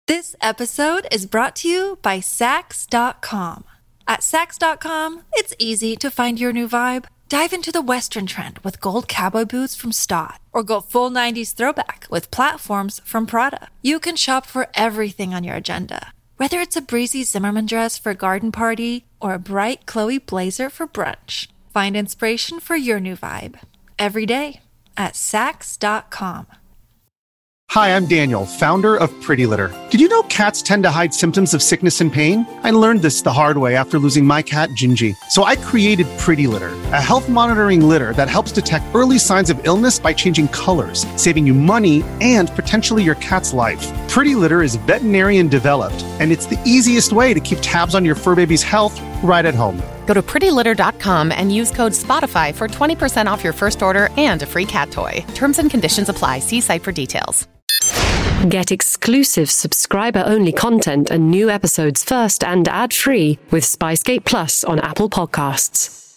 This episode is brought to you by Saks.com. At Saks.com, it's easy to find your new vibe. Dive into the Western trend with gold cowboy boots from Staud, or go full 90s throwback with platforms from Prada. You can shop for everything on your agenda, whether it's a breezy Zimmermann dress for a garden party or a bright Chloe blazer for brunch. Find inspiration for your new vibe every day at Saks.com. Hi, I'm Daniel, founder of Pretty Litter. Did you know cats tend to hide symptoms of sickness and pain? I learned this the hard way after losing my cat, Gingy. So I created Pretty Litter, a health monitoring litter that helps detect early signs of illness by changing colors, saving you money and potentially your cat's life. Pretty Litter is veterinarian developed, and it's the easiest way to keep tabs on your fur baby's health right at home. Go to prettylitter.com and use code SPOTIFY for 20% off your first order and a free cat toy. Terms and conditions apply. See site for details. Get exclusive subscriber-only content and new episodes first and ad-free with Spicegate Plus on Apple Podcasts.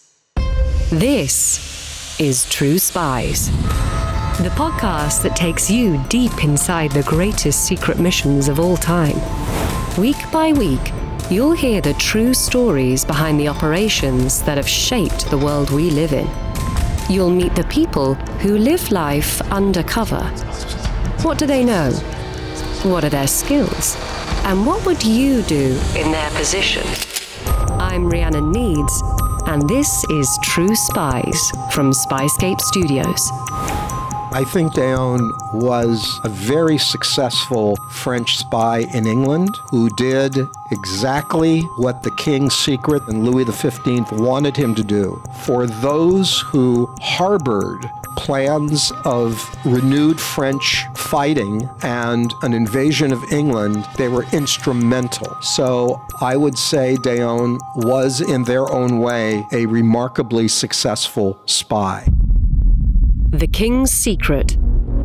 This is True Spies, the podcast that takes you deep inside the greatest secret missions of all time. Week by week, you'll hear the true stories behind the operations that have shaped the world we live in. You'll meet the people who live life undercover. What do they know? What are their skills? And what would you do in their position? I'm Rhiannon Needs, and this is True Spies from Spicegate Studios. I think D'Eon was a very successful French spy in England who did exactly what the King's Secret and Louis XV wanted him to do. For those who harbored plans of renewed French fighting and an invasion of England, they were instrumental. So I would say D'Eon was, in their own way, a remarkably successful spy. The King's Secret.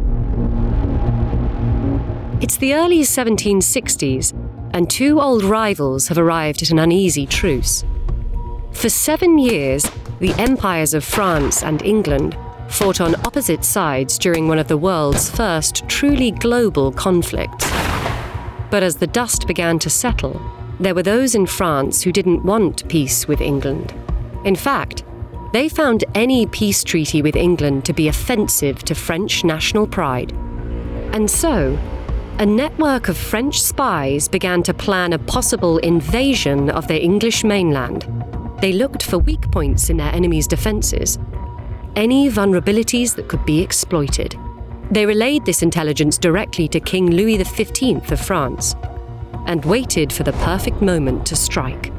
It's the early 1760s, and two old rivals have arrived at an uneasy truce. For 7 years, the empires of France and England fought on opposite sides during one of the world's first truly global conflicts. But as the dust began to settle, there were those in France who didn't want peace with England. In fact, they found any peace treaty with England to be offensive to French national pride. And so, a network of French spies began to plan a possible invasion of their English mainland. They looked for weak points in their enemy's defences, any vulnerabilities that could be exploited. They relayed this intelligence directly to King Louis XV of France and waited for the perfect moment to strike.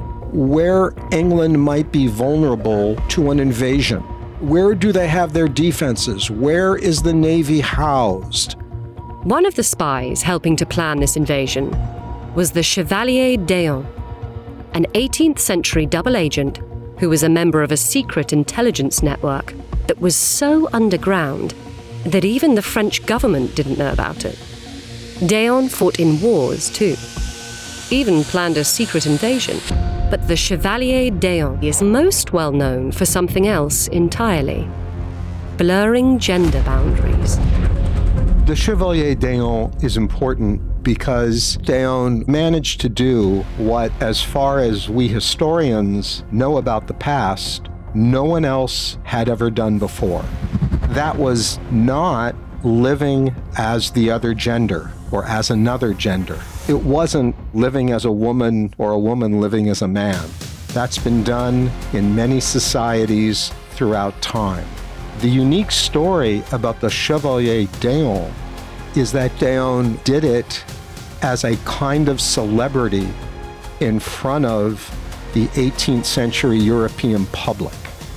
Where England might be vulnerable to an invasion. Where do they have their defenses? Where is the Navy housed? One of the spies helping to plan this invasion was the Chevalier d'Eon, an 18th century double agent who was a member of a secret intelligence network that was so underground that even the French government didn't know about it. D'Eon fought in wars too, even planned a secret invasion. But the Chevalier d'Eon is most well known for something else entirely: blurring gender boundaries. The Chevalier d'Eon is important because D'Eon managed to do what, as far as we historians know about the past, no one else had ever done before. That was not living as the other gender or as another gender. It wasn't living as a woman or a woman living as a man. That's been done in many societies throughout time. The unique story about the Chevalier d'Eon is that D'Eon did it as a kind of celebrity in front of the 18th century European public.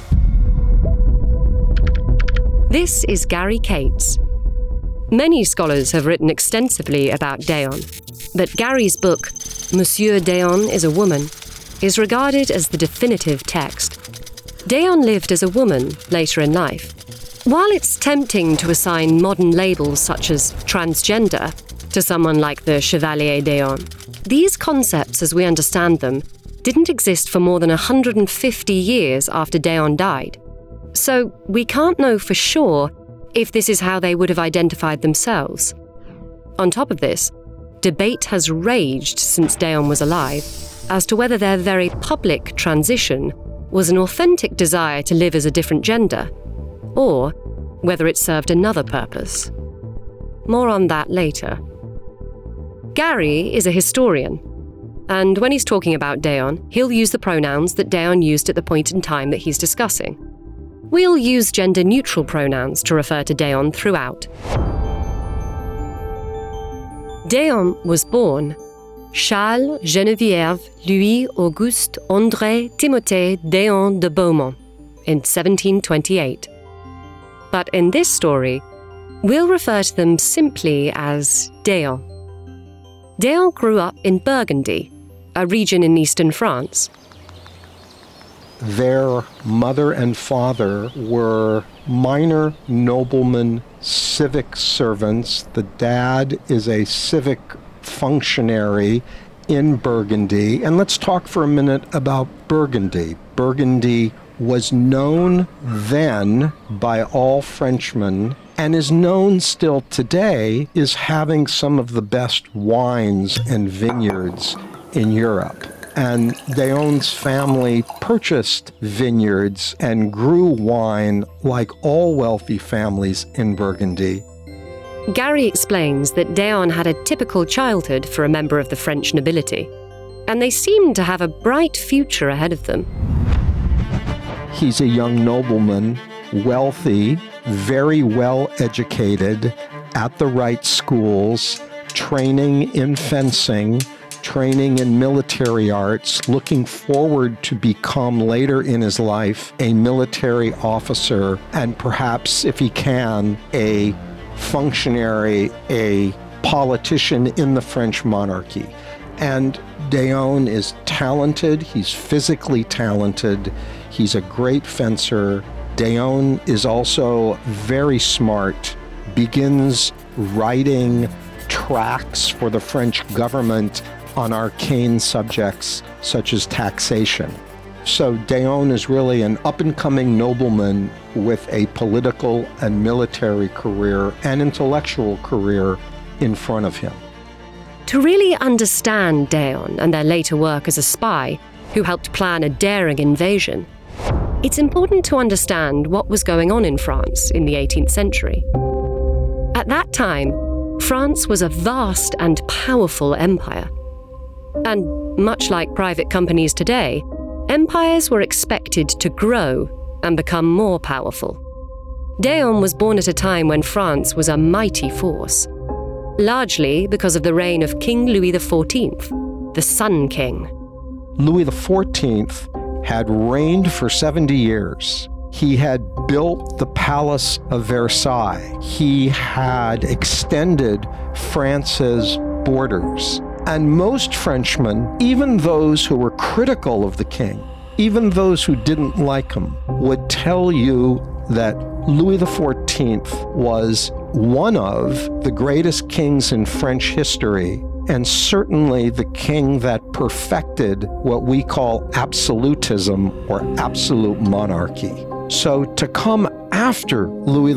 This is Gary Cates. Many scholars have written extensively about D'Eon, but Gary's book, Monsieur D'Eon is a Woman, is regarded as the definitive text. D'Eon lived as a woman later in life. While it's tempting to assign modern labels such as transgender to someone like the Chevalier d'Eon, these concepts, as we understand them, didn't exist for more than 150 years after D'Eon died. So we can't know for sure if this is how they would have identified themselves. On top of this, debate has raged since Daon was alive as to whether their very public transition was an authentic desire to live as a different gender, or whether it served another purpose. More on that later. Gary is a historian, and when he's talking about Daon, he'll use the pronouns that Daon used at the point in time that he's discussing. We'll use gender-neutral pronouns to refer to Daon throughout. Daon was born Charles Geneviève Louis Auguste André Timothée Daon de Beaumont in 1728. But in this story, we'll refer to them simply as Daon. Daon grew up in Burgundy, a region in eastern France. Their mother and father were minor noblemen, civic servants. The dad is a civic functionary in Burgundy. And let's talk for a minute about Burgundy. Burgundy was known then by all Frenchmen and is known still today as having some of the best wines and vineyards in Europe. And Daon's family purchased vineyards and grew wine like all wealthy families in Burgundy. Gary explains that Daon had a typical childhood for a member of the French nobility, and they seemed to have a bright future ahead of them. He's a young nobleman, wealthy, very well educated, at the right schools, training in fencing, training in military arts, looking forward to become later in his life a military officer and perhaps, if he can, a functionary, a politician in the French monarchy. And Daon is talented, he's physically talented, he's a great fencer. Daon is also very smart, begins writing tracts for the French government on arcane subjects such as taxation. So Daon is really an up-and-coming nobleman with a political and military career and intellectual career in front of him. To really understand Daon and their later work as a spy who helped plan a daring invasion, it's important to understand what was going on in France in the 18th century. At that time, France was a vast and powerful empire. And much like private companies today, empires were expected to grow and become more powerful. Daon was born at a time when France was a mighty force, largely because of the reign of King Louis XIV, the Sun King. Louis XIV had reigned for 70 years. He had built the Palace of Versailles. He had extended France's borders. And most Frenchmen, even those who were critical of the king, even those who didn't like him, would tell you that Louis XIV was one of the greatest kings in French history, and certainly the king that perfected what we call absolutism or absolute monarchy. So to come after Louis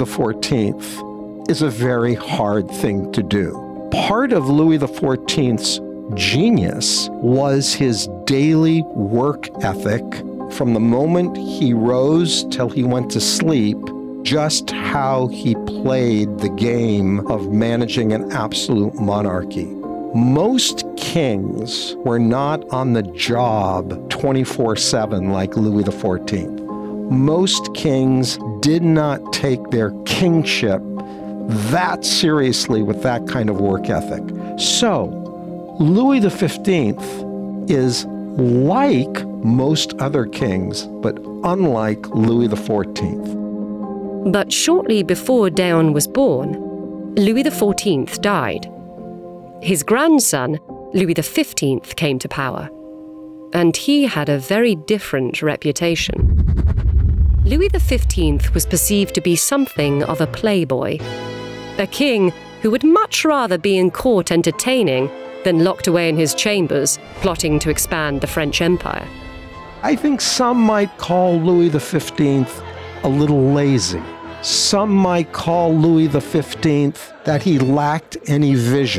XIV is a very hard thing to do. Part of Louis XIV's genius was his daily work ethic from the moment he rose till he went to sleep, just how he played the game of managing an absolute monarchy. Most kings were not on the job 24/7 like Louis XIV. Most kings did not take their kingship that seriously with that kind of work ethic. So, Louis XV is like most other kings, but unlike Louis XIV. But shortly before Daon was born, Louis XIV died. His grandson, Louis XV, came to power, and he had a very different reputation. Louis XV was perceived to be something of a playboy, a king who would much rather be in court entertaining than locked away in his chambers, plotting to expand the French Empire. I think some might call Louis XV a little lazy. Some might call Louis XV that he lacked any vision.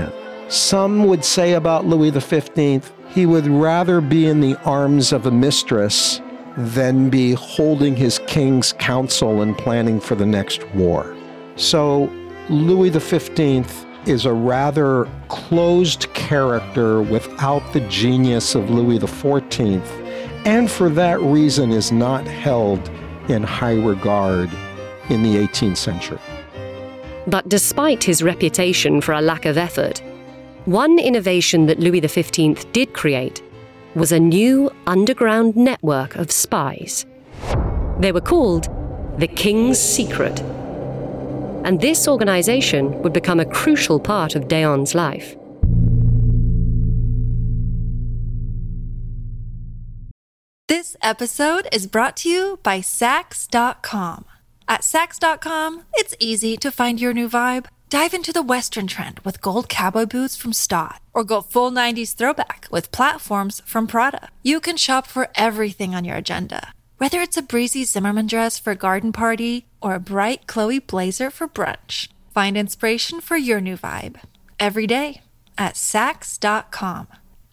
Some would say about Louis XV, he would rather be in the arms of a mistress than be holding his king's counsel and planning for the next war. So Louis XV is a rather closed character without the genius of Louis XIV, and for that reason is not held in high regard in the 18th century. But despite his reputation for a lack of effort, one innovation that Louis XV did create was a new underground network of spies. They were called the King's Secret. And this organization would become a crucial part of D'Eon's life. This episode is brought to you by Saks.com. At Saks.com, it's easy to find your new vibe. Dive into the Western trend with gold cowboy boots from Stott, or go full 90s throwback with platforms from Prada. You can shop for everything on your agenda, whether it's a breezy Zimmermann dress for a garden party or a bright Chloe blazer for brunch. Find inspiration for your new vibe every day at Saks.com.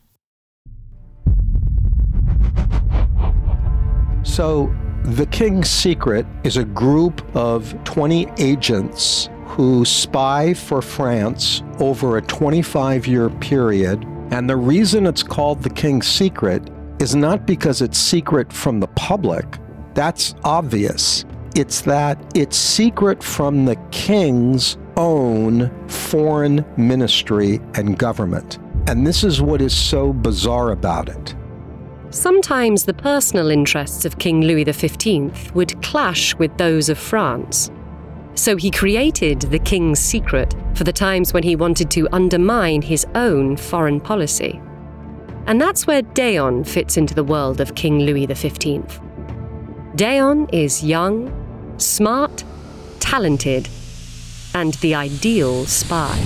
So, the King's Secret is a group of 20 agents who spy for France over a 25-year period. And the reason it's called the King's Secret is not because it's secret from the public. That's obvious. It's that it's secret from the king's own foreign ministry and government. And this is what is so bizarre about it. Sometimes the personal interests of King Louis XV would clash with those of France. So he created the King's Secret for the times when he wanted to undermine his own foreign policy. And that's where D'Eon fits into the world of King Louis XV. D'Eon is young, smart, talented, and the ideal spy.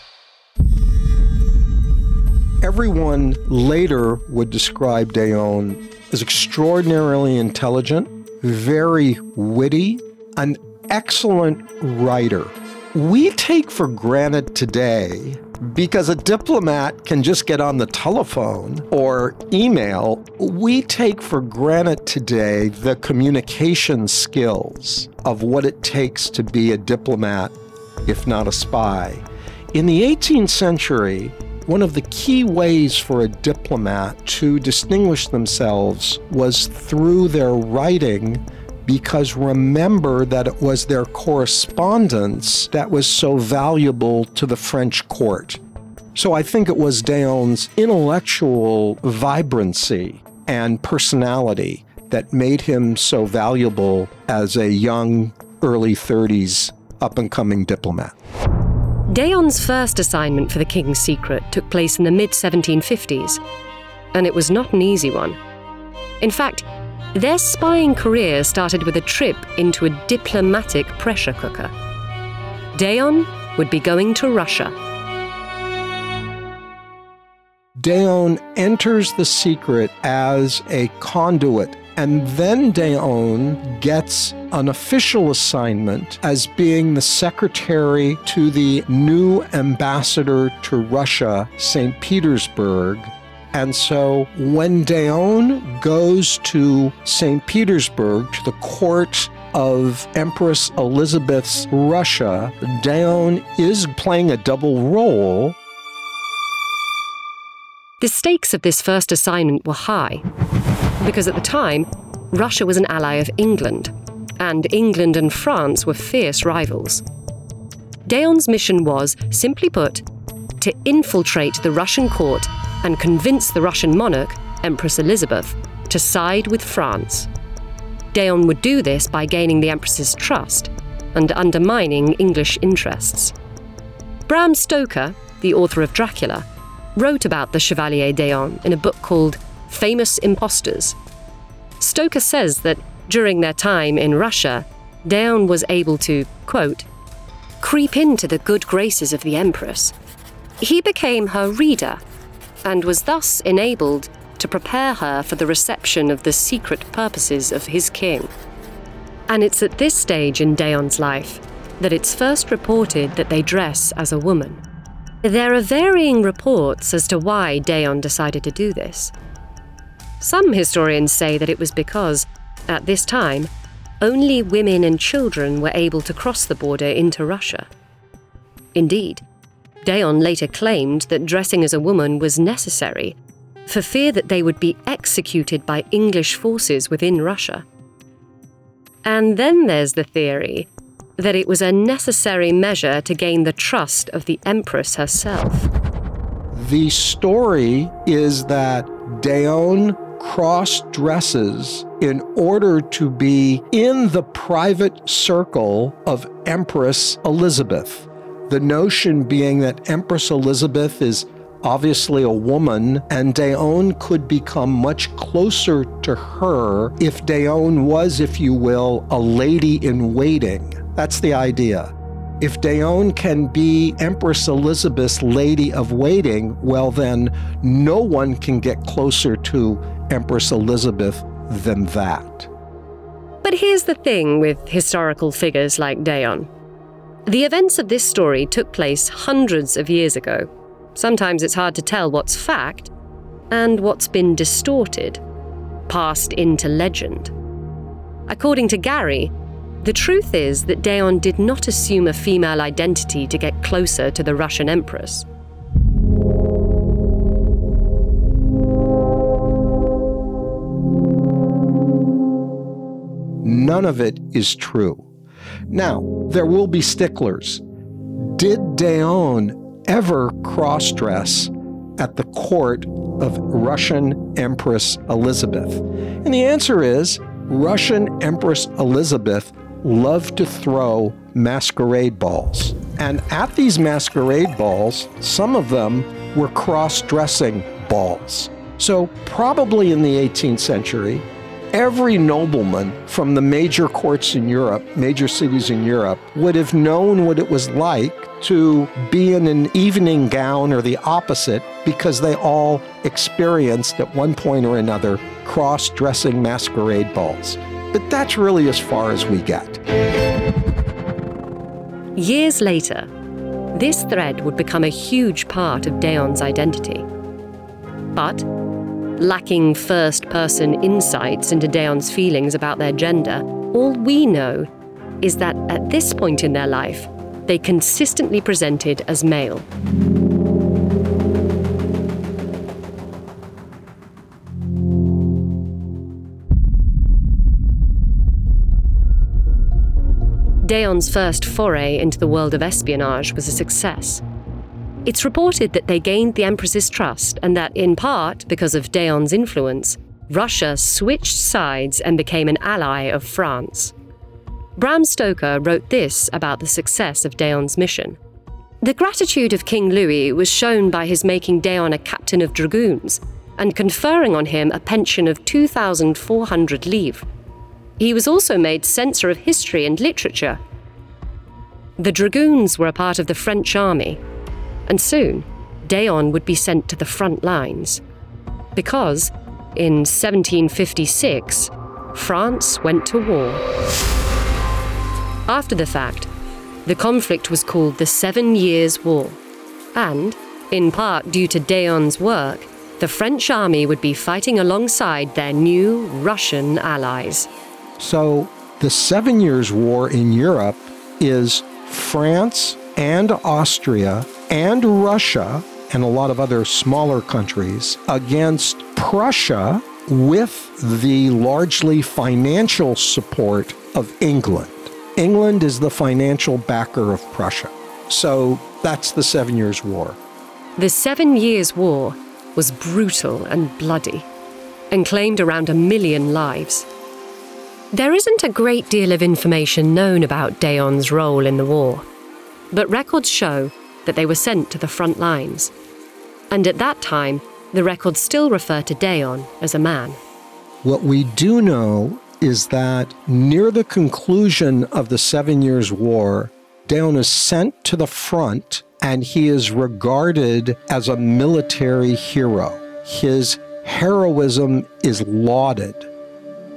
Everyone later would describe D'Eon as extraordinarily intelligent, very witty, an excellent writer. We take for granted today, because a diplomat can just get on the telephone or email, we take for granted today the communication skills of what it takes to be a diplomat, if not a spy. In the 18th century, one of the key ways for a diplomat to distinguish themselves was through their writing, because remember that it was their correspondence that was so valuable to the French court. So I think it was D'Eon's intellectual vibrancy and personality that made him so valuable as a young, early 30s, up-and-coming diplomat. D'Eon's first assignment for the King's Secret took place in the mid-1750s, and it was not an easy one. In fact, their spying career started with a trip into a diplomatic pressure cooker. D'Eon would be going to Russia. D'Eon enters the secret as a conduit, and then D'Eon gets an official assignment as being the secretary to the new ambassador to Russia, St. Petersburg. And so when D'Eon goes to St. Petersburg, to the court of Empress Elizabeth's Russia, D'Eon is playing a double role. The stakes of this first assignment were high, because at the time, Russia was an ally of England, and England and France were fierce rivals. D'Eon's mission was, simply put, to infiltrate the Russian court and convince the Russian monarch, Empress Elizabeth, to side with France. D'Eon would do this by gaining the Empress's trust and undermining English interests. Bram Stoker, the author of Dracula, wrote about the Chevalier D'Eon in a book called Famous Impostors. Stoker says that during their time in Russia, D'Eon was able to, quote, creep into the good graces of the Empress. He became her reader and was thus enabled to prepare her for the reception of the secret purposes of his king. And it's at this stage in D'Eon's life that it's first reported that they dress as a woman. There are varying reports as to why Daon decided to do this. Some historians say that it was because, at this time, only women and children were able to cross the border into Russia. Indeed, Daon later claimed that dressing as a woman was necessary for fear that they would be executed by English forces within Russia. And then there's the theory that it was a necessary measure to gain the trust of the Empress herself. The story is that Daon cross-dresses in order to be in the private circle of Empress Elizabeth. The notion being that Empress Elizabeth is obviously a woman, and Daon could become much closer to her if Daon was, if you will, a lady in waiting. That's the idea. If Daon can be Empress Elizabeth's lady of waiting, well then, no one can get closer to Empress Elizabeth than that. But here's the thing with historical figures like Daon. The events of this story took place hundreds of years ago. Sometimes it's hard to tell what's fact and what's been distorted, passed into legend. According to Gary, the truth is that Daon did not assume a female identity to get closer to the Russian Empress. None of it is true. Now, there will be sticklers. Did Daon ever cross-dress at the court of Russian Empress Elizabeth? And the answer is, Russian Empress Elizabeth loved to throw masquerade balls. And at these masquerade balls, some of them were cross-dressing balls. So probably in the 18th century, every nobleman from the major courts in Europe, major cities in Europe, would have known what it was like to be in an evening gown or the opposite, because they all experienced at one point or another cross-dressing masquerade balls. But that's really as far as we get. Years later, this thread would become a huge part of Daon's identity. But, lacking first-person insights into Daon's feelings about their gender, all we know is that at this point in their life, they consistently presented as male. Daon's first foray into the world of espionage was a success. It's reported that they gained the Empress's trust and that, in part because of Daon's influence, Russia switched sides and became an ally of France. Bram Stoker wrote this about the success of Daon's mission. The gratitude of King Louis was shown by his making Daon a captain of dragoons and conferring on him a pension of 2,400 livres. He was also made censor of history and literature. The dragoons were a part of the French army, and soon Daon would be sent to the front lines. Because, in 1756, France went to war. After the fact, the conflict was called the 7 Years' War, and, in part due to Daon's work, the French army would be fighting alongside their new Russian allies. So, the 7 Years' War in Europe is France and Austria and Russia and a lot of other smaller countries against Prussia with the largely financial support of England. England is the financial backer of Prussia. So that's the 7 Years' War. The 7 Years' War was brutal and bloody and claimed around 1 million lives. There isn't a great deal of information known about Daon's role in the war, but records show that they were sent to the front lines. And at that time, the records still refer to Daon as a man. What we do know is that near the conclusion of the 7 Years' War, Daon is sent to the front and he is regarded as a military hero. His heroism is lauded.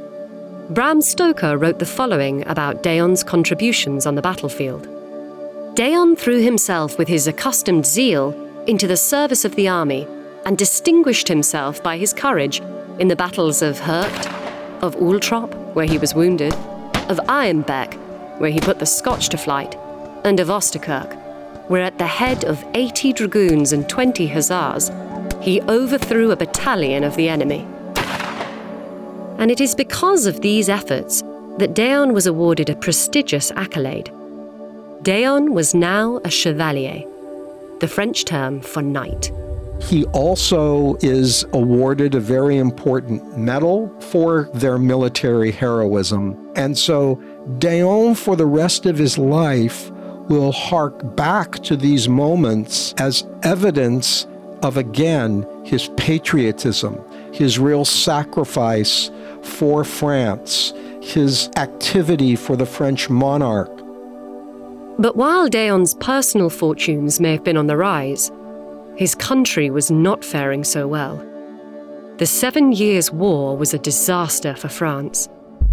Bram Stoker wrote the following about Daon's contributions on the battlefield. Daon threw himself with his accustomed zeal into the service of the army and distinguished himself by his courage in the battles of Hurt, of Uhltrop, where he was wounded, of Ironbeck, where he put the Scotch to flight, and of Osterkirk, where at the head of 80 dragoons and 20 hussars, he overthrew a battalion of the enemy. And it is because of these efforts that Daon was awarded a prestigious accolade. Daon was now a chevalier, the French term for knight. He also is awarded a very important medal for their military heroism. And so Daon, for the rest of his life, will hark back to these moments as evidence of, again, his patriotism, his real sacrifice for France, his activity for the French monarch. But while Daon's personal fortunes may have been on the rise, his country was not faring so well. The 7 Years' War was a disaster for France.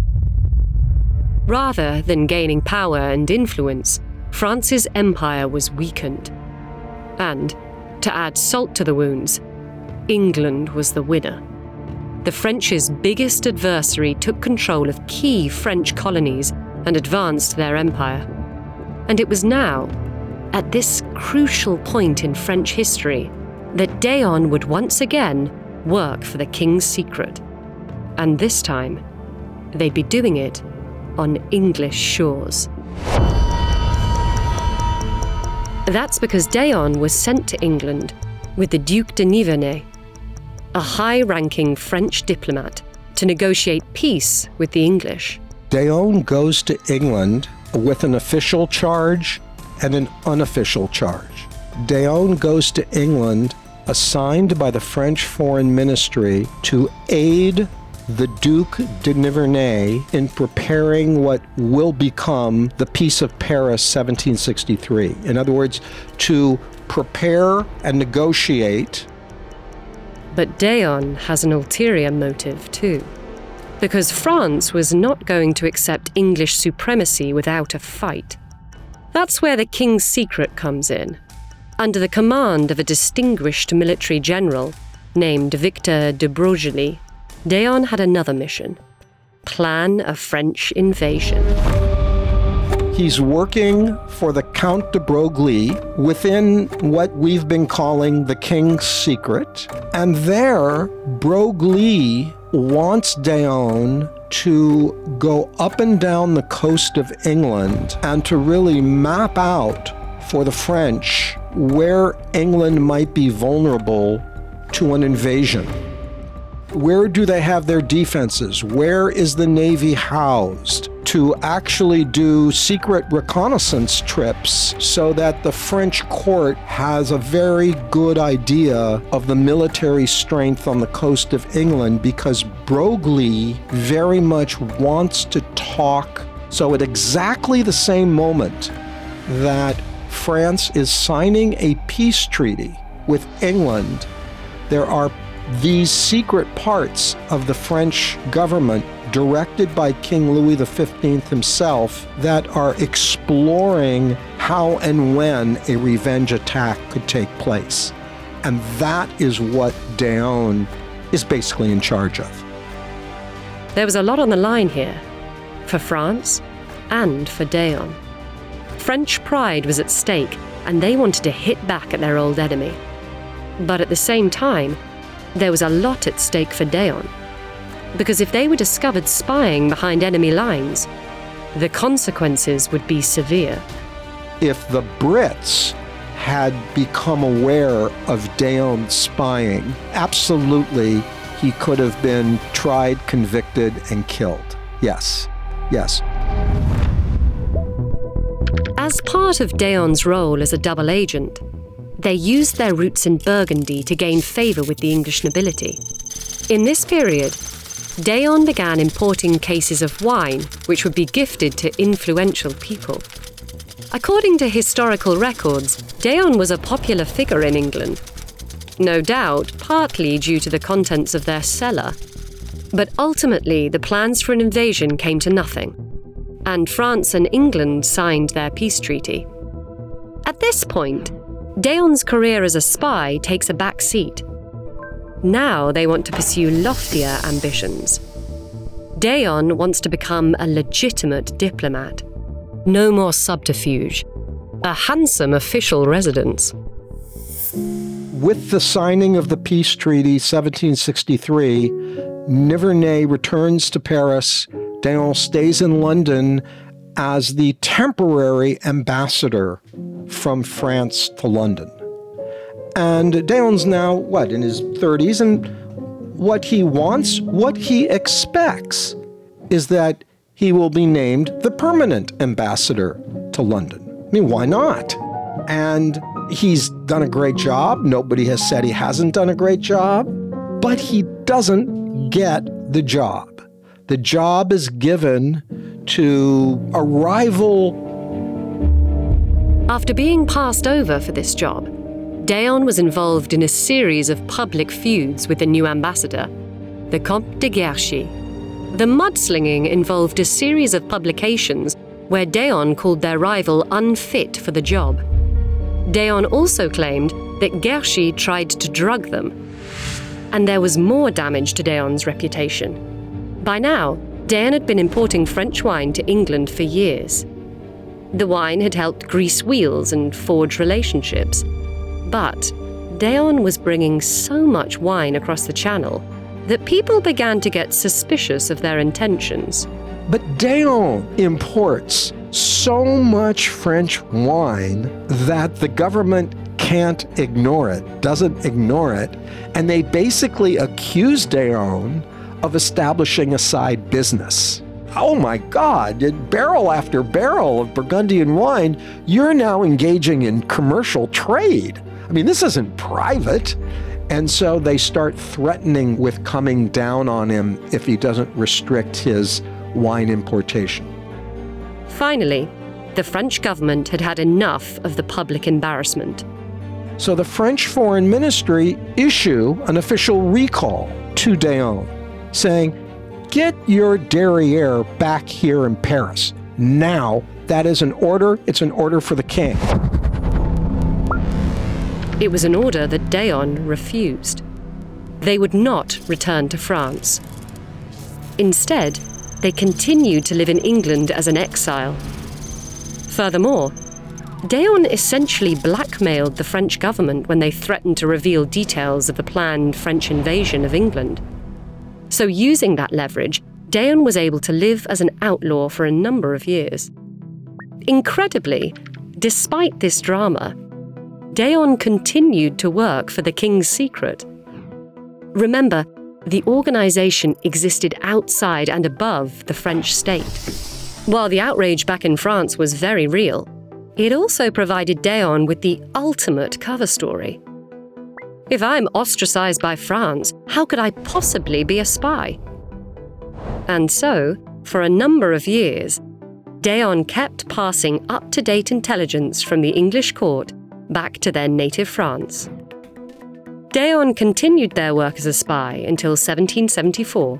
Rather than gaining power and influence, France's empire was weakened. And, to add salt to the wounds, England was the winner. The French's biggest adversary took control of key French colonies and advanced their empire. And it was now, at this crucial point in French history, that Daon would once again work for the king's secret. And this time, they'd be doing it on English shores. That's because Daon was sent to England with the Duc de Nivernais, a high-ranking French diplomat, to negotiate peace with the English. Daon goes to England with an official charge and an unofficial charge. Daon goes to England assigned by the French Foreign Ministry to aid the Duc de Nivernais in preparing what will become the Peace of Paris 1763. In other words, to prepare and negotiate. But Daon has an ulterior motive too, because France was not going to accept English supremacy without a fight. That's where the king's secret comes in. Under the command of a distinguished military general named Victor de Broglie, Daon had another mission: plan a French invasion. He's working for the Count de Broglie within what we've been calling the king's secret. And there, Broglie wants Daon to go up and down the coast of England and to really map out for the French where England might be vulnerable to an invasion. Where do they have their defenses? Where is the Navy housed? To actually do secret reconnaissance trips so that the French court has a very good idea of the military strength on the coast of England, because Broglie very much wants to talk. So at exactly the same moment that France is signing a peace treaty with England, there are these secret parts of the French government directed by King Louis XV himself that are exploring how and when a revenge attack could take place. And that is what Daon is basically in charge of. There was a lot on the line here, for France and for Daon. French pride was at stake, and they wanted to hit back at their old enemy. But at the same time, there was a lot at stake for Daon, because if they were discovered spying behind enemy lines, the consequences would be severe. If the Brits had become aware of Daon's spying, absolutely he could have been tried, convicted, and killed. Yes, yes. As part of Daon's role as a double agent, they used their roots in Burgundy to gain favour with the English nobility. In this period, Daon began importing cases of wine which would be gifted to influential people. According to historical records, Daon was a popular figure in England. No doubt, partly due to the contents of their cellar. But ultimately, the plans for an invasion came to nothing, and France and England signed their peace treaty. At this point, D'Eon's career as a spy takes a back seat. Now they want to pursue loftier ambitions. D'Eon wants to become a legitimate diplomat. No more subterfuge. A handsome official residence. With the signing of the peace treaty 1763, Nivernais returns to Paris. D'Eon stays in London as the temporary ambassador from France to London. And D'Eon's now, in his 30s, and what he wants, what he expects, is that he will be named the permanent ambassador to London. I mean, why not? And he's done a great job. Nobody has said he hasn't done a great job, but he doesn't get the job. The job is given to a rival. After being passed over for this job, D'Eon was involved in a series of public feuds with the new ambassador, the Comte de Guerchy. The mudslinging involved a series of publications where D'Eon called their rival unfit for the job. D'Eon also claimed that Guerchy tried to drug them. And there was more damage to D'Eon's reputation. By now, D'Eon had been importing French wine to England for years. The wine had helped grease wheels and forge relationships. But D'Eon was bringing so much wine across the Channel that people began to get suspicious of their intentions. But D'Eon imports so much French wine that the government can't ignore it, doesn't ignore it, and they basically accuse D'Eon of establishing a side business. Oh my God, barrel after barrel of Burgundian wine, you're now engaging in commercial trade. I mean, this isn't private. And so they start threatening with coming down on him if he doesn't restrict his wine importation. Finally, the French government had had enough of the public embarrassment. So the French Foreign Ministry issue an official recall to D'Eon, saying, get your derriere back here in Paris. Now, that is an order. It's an order for the king. It was an order that D'Eon refused. They would not return to France. Instead, they continued to live in England as an exile. Furthermore, D'Eon essentially blackmailed the French government when they threatened to reveal details of the planned French invasion of England. So using that leverage, D'Eon was able to live as an outlaw for a number of years. Incredibly, despite this drama, D'Eon continued to work for the King's Secret. Remember, the organization existed outside and above the French state. While the outrage back in France was very real, it also provided D'Eon with the ultimate cover story. If I'm ostracized by France, how could I possibly be a spy? And so, for a number of years, D'Eon kept passing up-to-date intelligence from the English court back to their native France. D'Eon continued their work as a spy until 1774.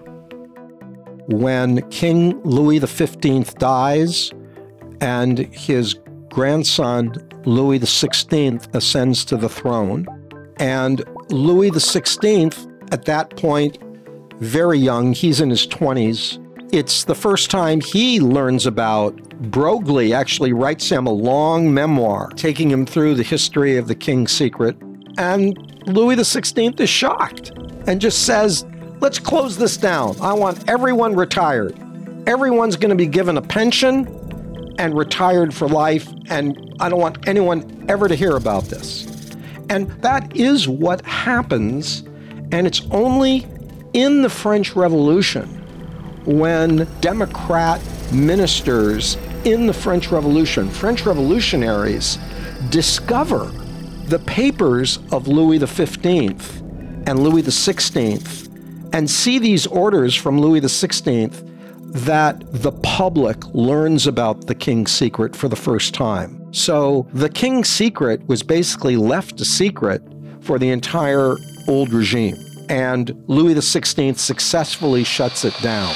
When King Louis XV dies and his grandson Louis XVI ascends to the throne, and Louis XVI, at that point, very young, he's in his 20s, it's the first time he learns about Broglie, actually writes him a long memoir, taking him through the history of the King's Secret. And Louis XVI is shocked and just says, let's close this down. I want everyone retired. Everyone's going to be given a pension and retired for life, and I don't want anyone ever to hear about this. And that is what happens, and it's only in the French Revolution when Democrat ministers in the French Revolution, French revolutionaries, discover the papers of Louis XV and Louis XVI and see these orders from Louis XVI that the public learns about the King's Secret for the first time. So the King's Secret was basically left a secret for the entire old regime, and Louis XVI successfully shuts it down.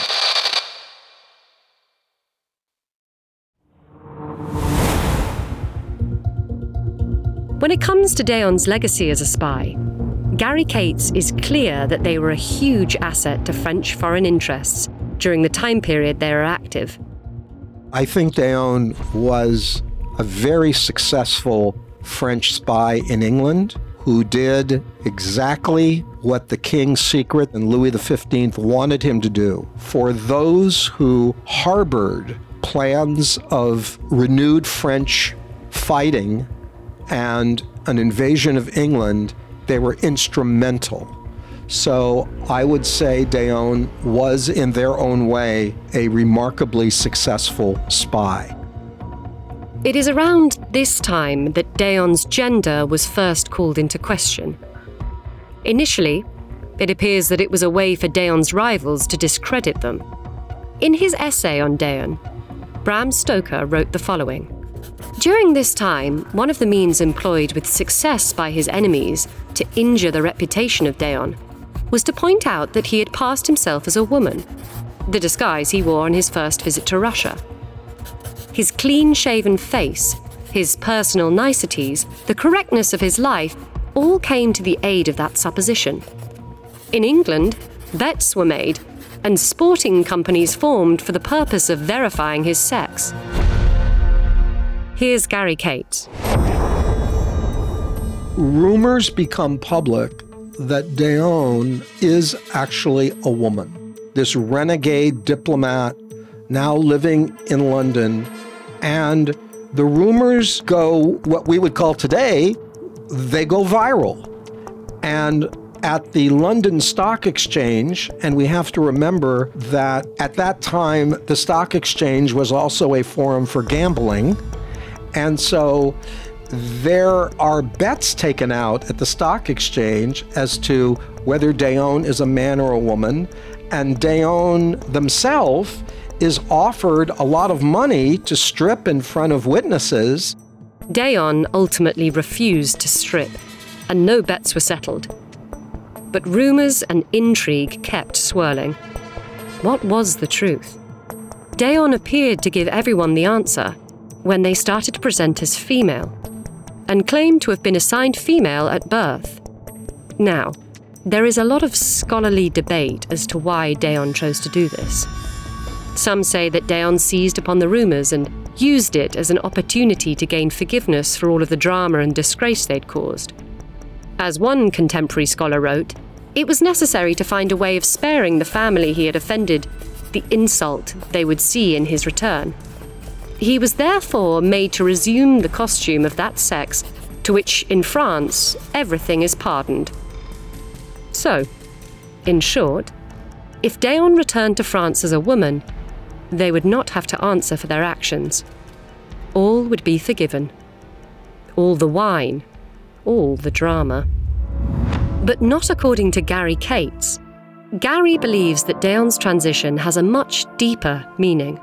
When it comes to D'Eon's legacy as a spy, Gary Cates is clear that they were a huge asset to French foreign interests during the time period they were active. I think D'Eon was a very successful French spy in England who did exactly what the King's Secret and Louis XV wanted him to do. For those who harbored plans of renewed French fighting and an invasion of England, they were instrumental. So I would say D'Eon was, in their own way, a remarkably successful spy. It is around this time that D'Eon's gender was first called into question. Initially, it appears that it was a way for D'Eon's rivals to discredit them. In his essay on D'Eon, Bram Stoker wrote the following: "During this time, one of the means employed with success by his enemies to injure the reputation of D'Eon was to point out that he had passed himself as a woman, the disguise he wore on his first visit to Russia. His clean-shaven face, his personal niceties, the correctness of his life, all came to the aid of that supposition. In England, bets were made, and sporting companies formed for the purpose of verifying his sex." Here's Gary Cates. Rumors become public that D'Eon is actually a woman. This renegade diplomat now living in London, and the rumors go, what we would call today, they go viral. And at the London Stock Exchange, and we have to remember that at that time, the Stock Exchange was also a forum for gambling. And so there are bets taken out at the stock exchange as to whether D'Eon is a man or a woman, and D'Eon themselves is offered a lot of money to strip in front of witnesses. D'Eon ultimately refused to strip, and no bets were settled. But rumours and intrigue kept swirling. What was the truth? D'Eon appeared to give everyone the answer when they started to present as female, and claimed to have been assigned female at birth. Now, there is a lot of scholarly debate as to why D'Eon chose to do this. Some say that D'Eon seized upon the rumours and used it as an opportunity to gain forgiveness for all of the drama and disgrace they'd caused. As one contemporary scholar wrote, it was necessary to find a way of sparing the family he had offended the insult they would see in his return. He was therefore made to resume the costume of that sex to which, in France, everything is pardoned. So, in short, if D'Eon returned to France as a woman, they would not have to answer for their actions. All would be forgiven. All the wine, all the drama. But not according to Gary Cates. Gary believes that D'Eon's transition has a much deeper meaning.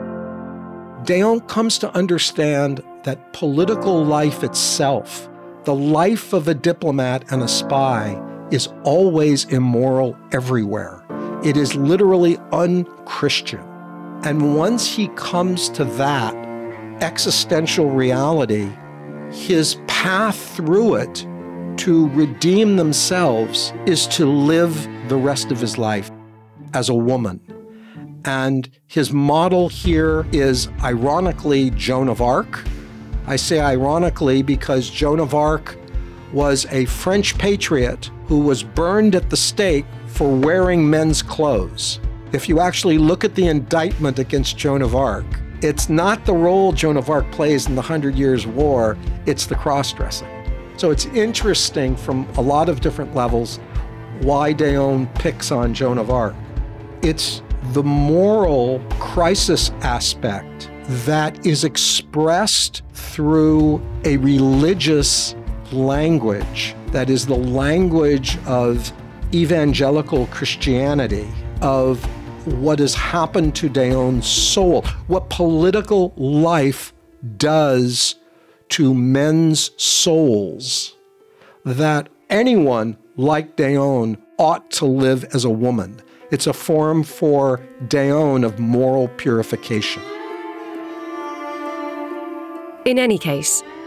D'Eon comes to understand that political life itself, the life of a diplomat and a spy, is always immoral everywhere. It is literally un-Christian. And once he comes to that existential reality, his path through it to redeem themselves is to live the rest of his life as a woman. And his model here is, ironically, Joan of Arc. I say ironically because Joan of Arc was a French patriot who was burned at the stake for wearing men's clothes. If you actually look at the indictment against Joan of Arc, it's not the role Joan of Arc plays in the 100 Years' War, it's the cross-dressing. So it's interesting from a lot of different levels why D'Eon picks on Joan of Arc. It's the moral crisis aspect that is expressed through a religious language that is the language of evangelical Christianity, of what has happened to D'Eon's soul, what political life does to men's souls, that anyone like D'Eon ought to live as a woman. It's a form for D'Eon of moral purification. In any case,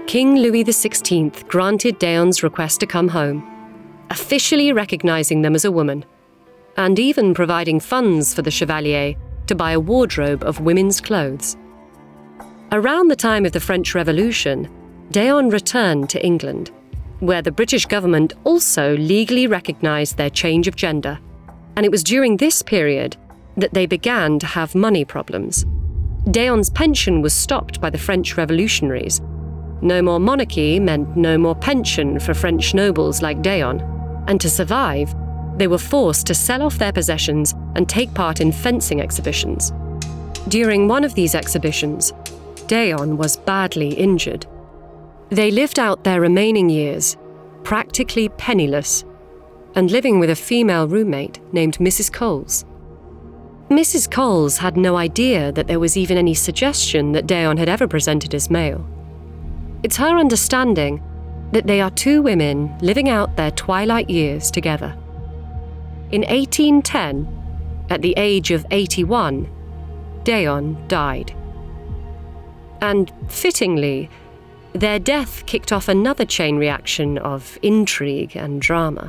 King Louis XVI granted Deon's request to come home, officially recognizing them as a woman, and even providing funds for the Chevalier to buy a wardrobe of women's clothes. Around the time of the French Revolution, Deon returned to England, where the British government also legally recognized their change of gender, and it was during this period that they began to have money problems. Deon's pension was stopped by the French revolutionaries. No more monarchy meant no more pension for French nobles like Deon, and to survive, they were forced to sell off their possessions and take part in fencing exhibitions. During one of these exhibitions, Deon was badly injured. They lived out their remaining years, practically penniless, and living with a female roommate named Mrs. Coles. Mrs. Coles had no idea that there was even any suggestion that Deon had ever presented as male. It's her understanding that they are two women living out their twilight years together. In 1810, at the age of 81, Deon died. And fittingly, their death kicked off another chain reaction of intrigue and drama.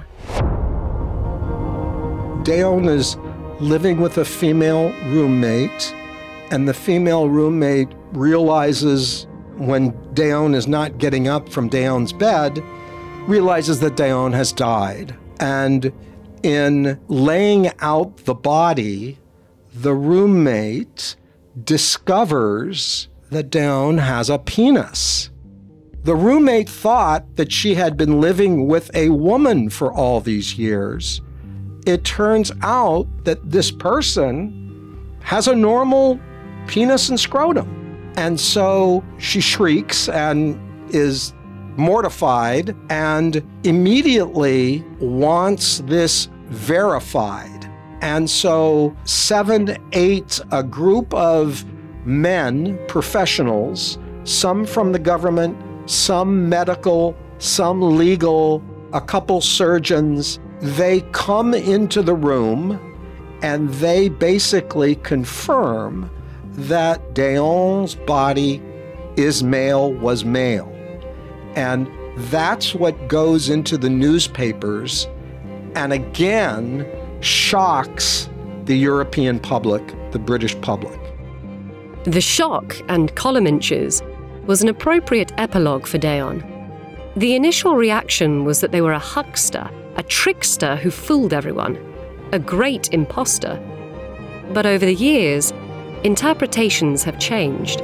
Deon is living with a female roommate, and the female roommate realizes when Deon is not getting up from Deon's bed, realizes that Deon has died. And in laying out the body, the roommate discovers that Deon has a penis. The roommate thought that she had been living with a woman for all these years. It turns out that this person has a normal penis and scrotum. And so she shrieks and is mortified and immediately wants this verified. And so 7, 8, a group of men, professionals, some from the government, some medical, some legal, a couple surgeons, they come into the room and they basically confirm that Deon's body is male, was male. And that's what goes into the newspapers and again shocks the European public, the British public. The shock and column inches was an appropriate epilogue for Deon. The initial reaction was that they were a huckster, a trickster who fooled everyone, a great imposter. But over the years, interpretations have changed.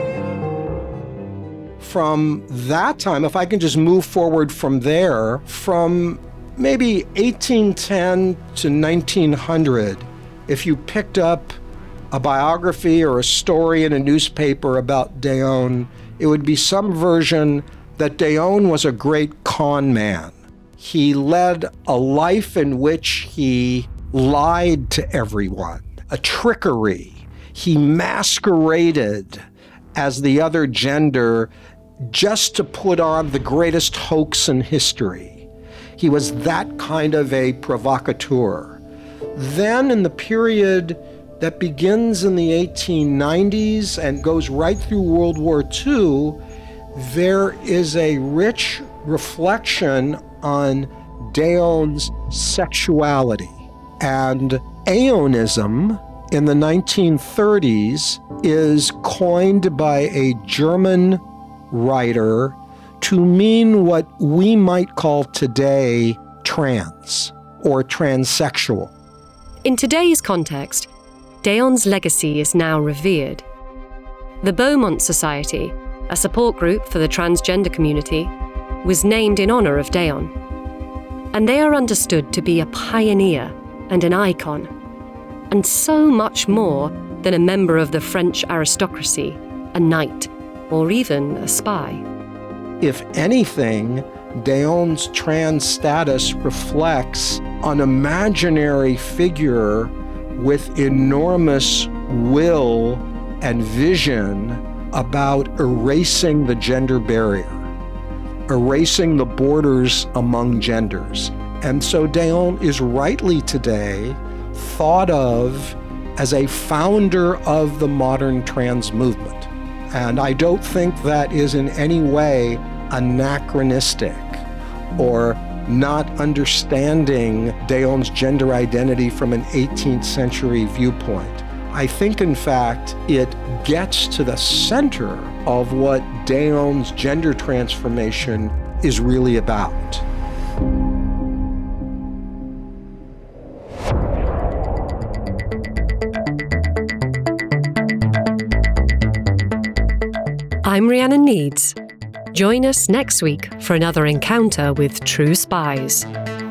From that time, if I can just move forward from there, from maybe 1810 to 1900, if you picked up a biography or a story in a newspaper about Deon, it would be some version that Deon was a great con man. He led a life in which he lied to everyone, a trickery. He masqueraded as the other gender just to put on the greatest hoax in history. He was that kind of a provocateur. Then in the period that begins in the 1890s and goes right through World War II, there is a rich reflection on Deon's sexuality. And Aeonism in the 1930s is coined by a German writer to mean what we might call today trans or transsexual. In today's context, Deon's legacy is now revered. The Beaumont Society, a support group for the transgender community, was named in honor of Deon. And they are understood to be a pioneer and an icon, and so much more than a member of the French aristocracy, a knight, or even a spy. If anything, Deon's trans status reflects an imaginary figure with enormous will and vision about erasing the gender barrier, erasing the borders among genders. And so Deon is rightly today thought of as a founder of the modern trans movement. And I don't think that is in any way anachronistic or not understanding Déon's gender identity from an 18th century viewpoint. I think, in fact, it gets to the center of what Déon's gender transformation is really about. I'm Rhiannon Needs. Join us next week for another encounter with true spies.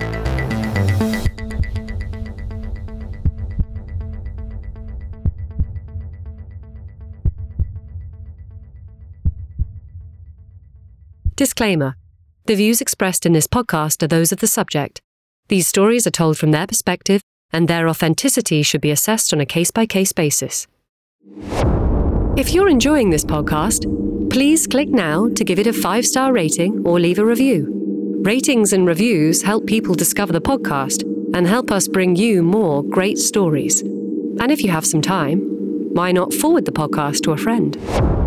Disclaimer. The views expressed in this podcast are those of the subject. These stories are told from their perspective, and their authenticity should be assessed on a case-by-case basis. If you're enjoying this podcast, please click now to give it a 5-star rating or leave a review. Ratings and reviews help people discover the podcast and help us bring you more great stories. And if you have some time, why not forward the podcast to a friend?